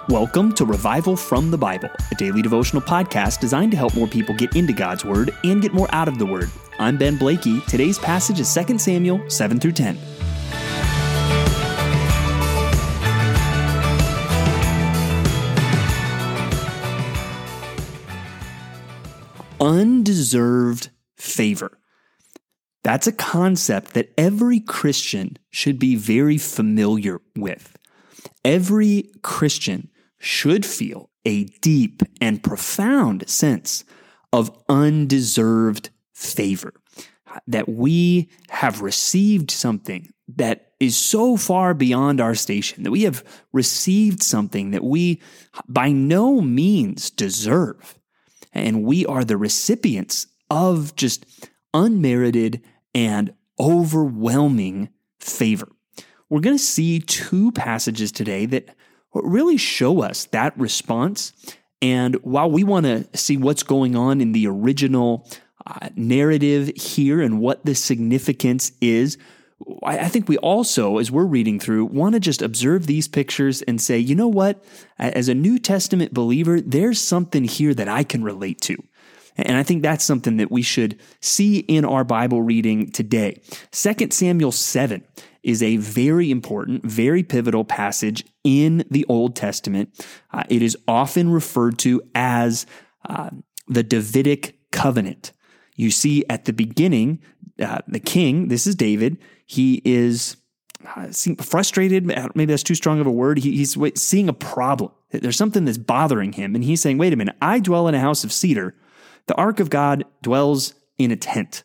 Welcome to Revival from the Bible, a daily devotional podcast designed to help more people get into God's Word and get more out of the Word. I'm Ben Blakey. Today's passage is 2 Samuel 7 through 10. Undeserved favor. That's a concept that every Christian should be very familiar with. Every Christian should feel a deep and profound sense of undeserved favor, that we have received something that is so far beyond our station, that we have received something that we by no means deserve, and we are the recipients of just unmerited and overwhelming favor. We're going to see two passages today that really show us that response. And while we want to see what's going on in the original narrative here and what the significance is, I think we also, as we're reading through, want to just observe these pictures and say, you know what? As a New Testament believer, there's something here that I can relate to. And I think that's something that we should see in our Bible reading today. 2 Samuel 7 is a very important, very pivotal passage in the Old Testament. It is often referred to as the Davidic covenant. You see at the beginning, the king, this is David, he is frustrated, maybe that's too strong of a word. He's seeing a problem. There's something that's bothering him, and he's saying, wait a minute, I dwell in a house of cedar. The ark of God dwells in a tent.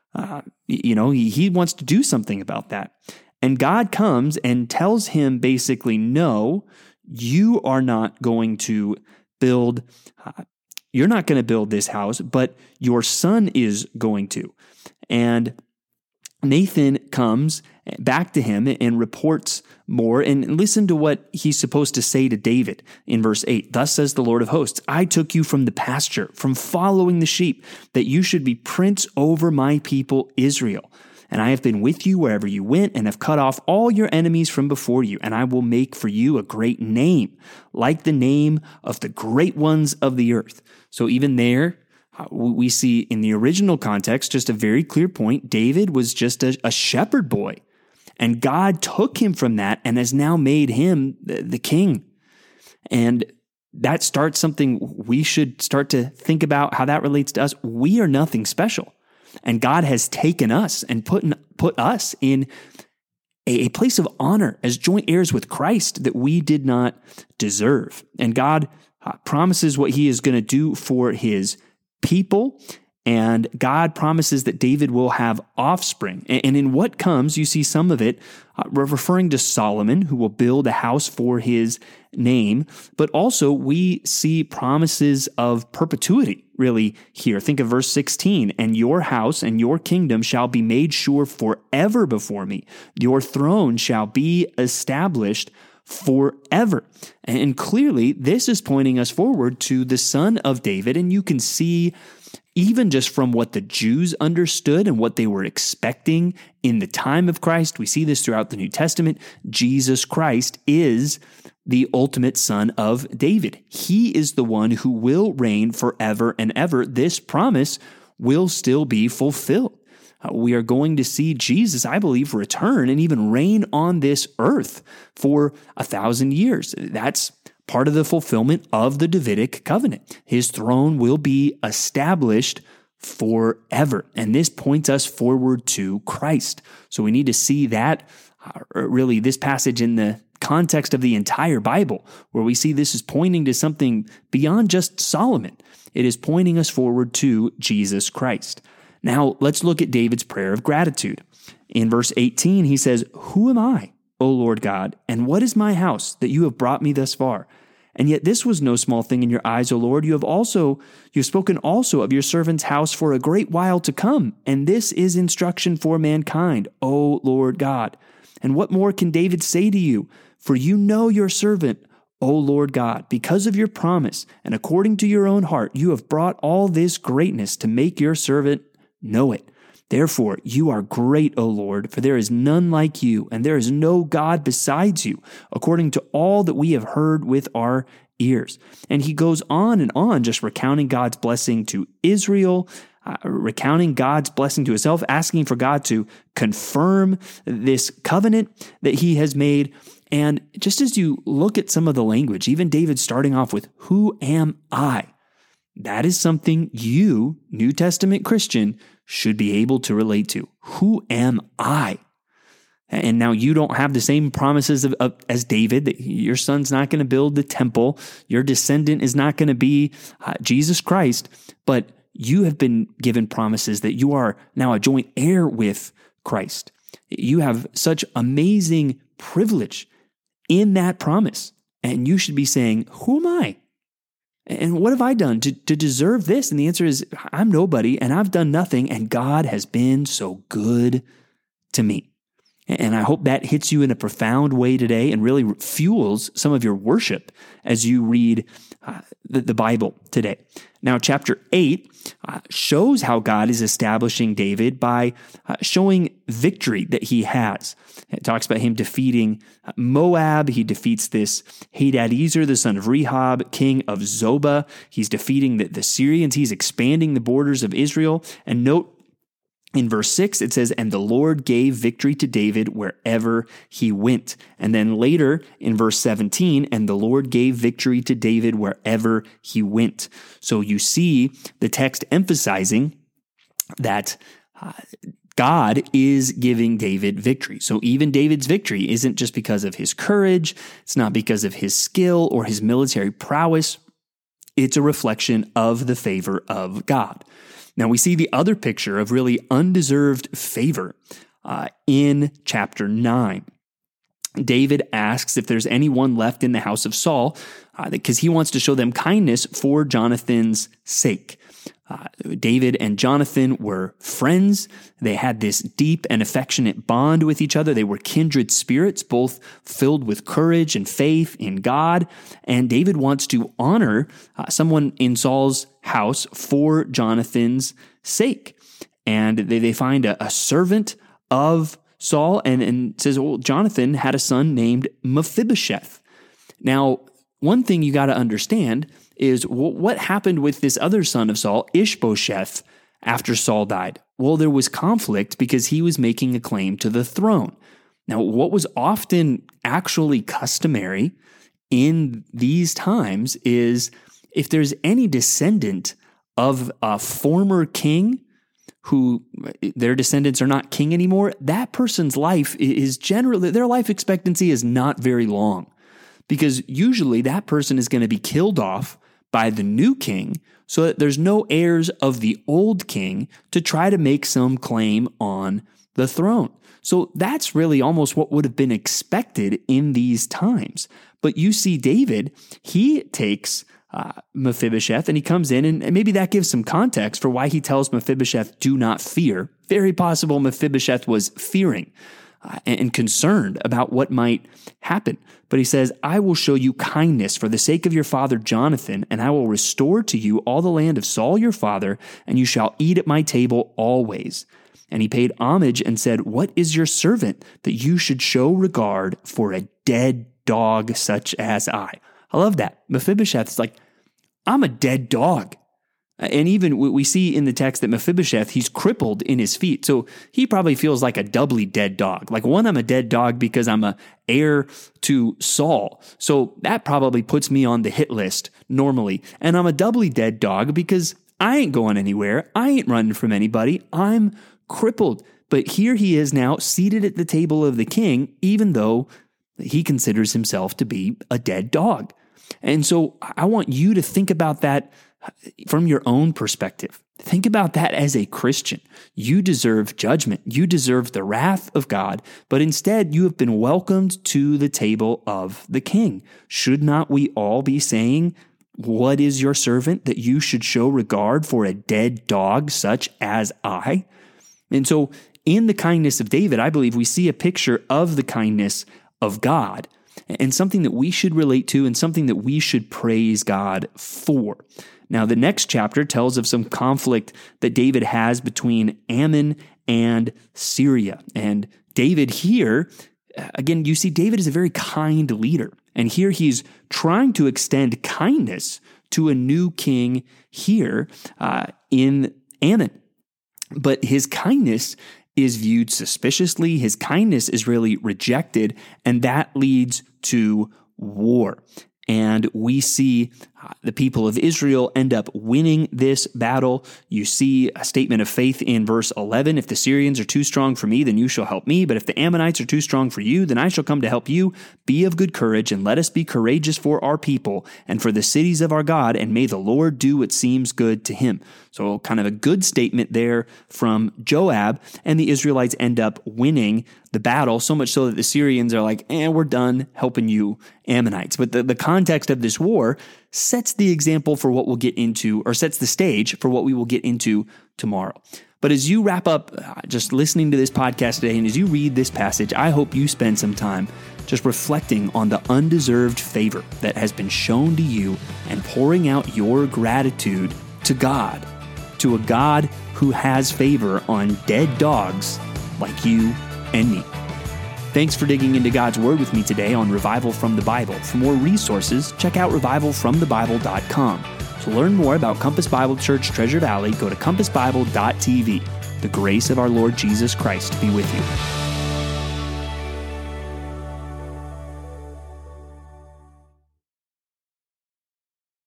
He wants to do something about that. And God comes and tells him basically, no, you are not going to build, you're not going to build this house, but your son is going to. And Nathan comes back to him and reports more, and listen to what he's supposed to say to David in verse 8. Thus says the Lord of hosts, I took you from the pasture, from following the sheep, that you should be prince over my people Israel. And I have been with you wherever you went, and have cut off all your enemies from before you, and I will make for you a great name, like the name of the great ones of the earth. So even there, we see in the original context, just a very clear point, David was just a shepherd boy. And God took him from that and has now made him the king. And that starts something we should start to think about how that relates to us. We are nothing special. And God has taken us and put us in a place of honor as joint heirs with Christ that we did not deserve. And God promises what he is going to do for his people. And God promises that David will have offspring. And in what comes, you see some of it referring to Solomon, who will build a house for his name. But also we see promises of perpetuity, really, here. Think of verse 16. And your house and your kingdom shall be made sure forever before me. Your throne shall be established forever. And clearly, this is pointing us forward to the son of David. And you can see, even just from what the Jews understood and what they were expecting in the time of Christ, we see this throughout the New Testament. Jesus Christ is the ultimate son of David. He is the one who will reign forever and ever. This promise will still be fulfilled. We are going to see Jesus, I believe, return and even reign on this earth for 1,000 years. That's part of the fulfillment of the Davidic covenant. His throne will be established forever. And this points us forward to Christ. So we need to see that, really, this passage in the context of the entire Bible, where we see this is pointing to something beyond just Solomon. It is pointing us forward to Jesus Christ. Now, let's look at David's prayer of gratitude. In verse 18, he says, Who am I, O Lord God, and what is my house that you have brought me thus far? And yet this was no small thing in your eyes, O Lord. You have spoken also of your servant's house for a great while to come, and this is instruction for mankind, O Lord God. And what more can David say to you? For you know your servant, O Lord God, because of your promise, and according to your own heart, you have brought all this greatness to make your servant know it. Therefore, you are great, O Lord, for there is none like you, and there is no God besides you, according to all that we have heard with our ears. And he goes on and on, just recounting God's blessing to Israel, recounting God's blessing to himself, asking for God to confirm this covenant that he has made. And just as you look at some of the language, even David starting off with, "Who am I?" That is something you, New Testament Christian, should be able to relate to. Who am I? And now you don't have the same promises as David, that your son's not going to build the temple. Your descendant is not going to be Jesus Christ, but you have been given promises that you are now a joint heir with Christ. You have such amazing privilege in that promise. And you should be saying, who am I? And what have I done to deserve this? And the answer is, I'm nobody and I've done nothing, and God has been so good to me. And I hope that hits you in a profound way today and really fuels some of your worship as you read the Bible today. Now, chapter 8 shows how God is establishing David by showing victory that he has. It talks about him defeating Moab. He defeats this Hadadezer, the son of Rehob, king of Zobah. He's defeating the Syrians. He's expanding the borders of Israel. And note, in verse 6, it says, "And the Lord gave victory to David wherever he went." And then later in verse 17, "And the Lord gave victory to David wherever he went." So you see the text emphasizing that God is giving David victory. So even David's victory isn't just because of his courage. It's not because of his skill or his military prowess. It's a reflection of the favor of God. Now, we see the other picture of really undeserved favor in chapter 9. David asks if there's anyone left in the house of Saul, because he wants to show them kindness for Jonathan's sake. David and Jonathan were friends. They had this deep and affectionate bond with each other. They were kindred spirits, both filled with courage and faith in God. And David wants to honor someone in Saul's house for Jonathan's sake. And they find a servant of Saul and says, well, Jonathan had a son named Mephibosheth. Now, one thing you got to understand is what happened with this other son of Saul, Ishbosheth, after Saul died. Well, there was conflict because he was making a claim to the throne. Now, what was often actually customary in these times is if there's any descendant of a former king who their descendants are not king anymore, that person's life is generally, their life expectancy is not very long, because usually that person is going to be killed off by the new king so that there's no heirs of the old king to try to make some claim on the throne. So that's really almost what would have been expected in these times. But you see David, he takes Mephibosheth and he comes in, and maybe that gives some context for why he tells Mephibosheth, do not fear. Very possible Mephibosheth was fearing and concerned about what might happen. But he says, I will show you kindness for the sake of your father Jonathan, and I will restore to you all the land of Saul your father, and you shall eat at my table always. And he paid homage and said, what is your servant that you should show regard for a dead dog such as I? I love that. Mephibosheth is like, I'm a dead dog. And even we see in the text that Mephibosheth, he's crippled in his feet. So he probably feels like a doubly dead dog. Like, one, I'm a dead dog because I'm a heir to Saul. So that probably puts me on the hit list normally. And I'm a doubly dead dog because I ain't going anywhere. I ain't running from anybody. I'm crippled. But here he is now seated at the table of the king, even though he considers himself to be a dead dog. And so I want you to think about that from your own perspective. Think about that as a Christian. You deserve judgment. You deserve the wrath of God, but instead you have been welcomed to the table of the king. Should not we all be saying, what is your servant that you should show regard for a dead dog such as I? And so in the kindness of David, I believe we see a picture of the kindness of God, and something that we should relate to and something that we should praise God for. Now, the next chapter tells of some conflict that David has between Ammon and Syria. And David here, again, you see David is a very kind leader. And here he's trying to extend kindness to a new king here in Ammon. But his kindness is viewed suspiciously. His kindness is really rejected, and that leads to war. And we see the people of Israel end up winning this battle. You see a statement of faith in verse 11. If the Syrians are too strong for me, then you shall help me. But if the Ammonites are too strong for you, then I shall come to help you. Be of good courage, and let us be courageous for our people and for the cities of our God, and may the Lord do what seems good to him. So kind of a good statement there from Joab, and the Israelites end up winning the battle, so much so that the Syrians are like, we're done helping you Ammonites. But the context of this war sets the example for what we'll get into, or sets the stage for what we will get into tomorrow. But as you wrap up just listening to this podcast today, and as you read this passage, I hope you spend some time just reflecting on the undeserved favor that has been shown to you and pouring out your gratitude to God, to a God who has favor on dead dogs like you and me. Thanks for digging into God's Word with me today on Revival from the Bible. For more resources, check out revivalfromthebible.com. To learn more about Compass Bible Church Treasure Valley, go to compassbible.tv. The grace of our Lord Jesus Christ be with you.